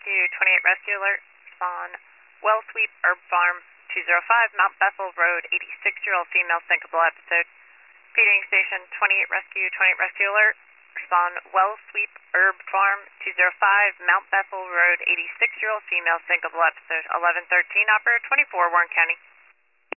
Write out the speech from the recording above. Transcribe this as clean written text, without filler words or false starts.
Rescue, 28 Rescue Alert. Respond, Well Sweep, Herb Farm, 205, Mount Bethel Road, 86-year-old female sinkable episode. Feeding Station, 28 Rescue, 28 Rescue Alert. Respond, Well Sweep, Herb Farm, 205, Mount Bethel Road, 86-year-old female sinkable episode. 1113, Operator 24, Warren County.